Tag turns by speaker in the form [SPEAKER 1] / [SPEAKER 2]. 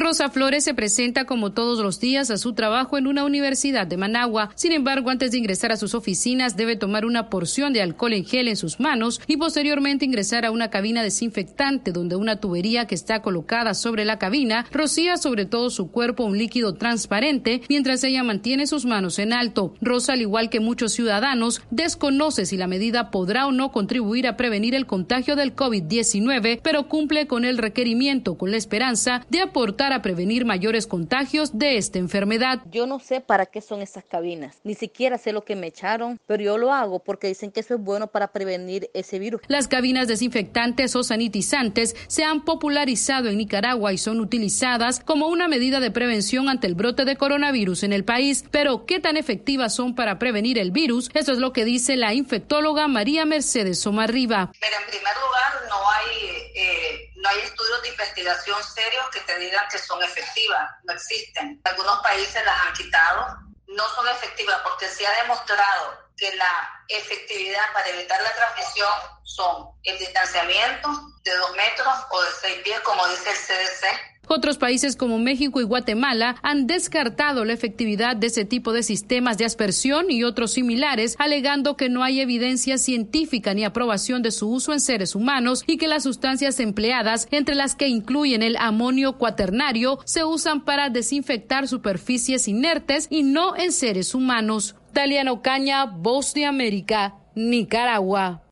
[SPEAKER 1] Rosa Flores se presenta como todos los días a su trabajo en una universidad de Managua. Sin embargo, antes de ingresar a sus oficinas, debe tomar una porción de alcohol en gel en sus manos y posteriormente ingresar a una cabina desinfectante donde una tubería que está colocada sobre la cabina rocía sobre todo su cuerpo un líquido transparente mientras ella mantiene sus manos en alto. Rosa, al igual que muchos ciudadanos, desconoce si la medida podrá o no contribuir a prevenir el contagio del COVID-19, pero cumple con el requerimiento con la esperanza de aportar a prevenir mayores contagios de esta enfermedad.
[SPEAKER 2] Yo no sé para qué son esas cabinas, ni siquiera sé lo que me echaron, pero yo lo hago porque dicen que eso es bueno para prevenir ese virus.
[SPEAKER 1] Las cabinas desinfectantes o sanitizantes se han popularizado en Nicaragua y son utilizadas como una medida de prevención ante el brote de coronavirus en el país. Pero ¿qué tan efectivas son para prevenir el virus? Eso es lo que dice la infectóloga María Mercedes Somarriba.
[SPEAKER 3] Pero en primer lugar, no hay estudios de investigación serios que te digan que son efectivas, no existen. Algunos países las han quitado, no son efectivas porque se ha demostrado que la efectividad para evitar la transmisión son el distanciamiento de 2 metros o de 6 pies, como dice el CDC.
[SPEAKER 1] Otros países como México y Guatemala han descartado la efectividad de ese tipo de sistemas de aspersión y otros similares, alegando que no hay evidencia científica ni aprobación de su uso en seres humanos y que las sustancias empleadas, entre las que incluyen el amonio cuaternario, se usan para desinfectar superficies inertes y no en seres humanos. Taliana Ocaña, Voz de América, Nicaragua.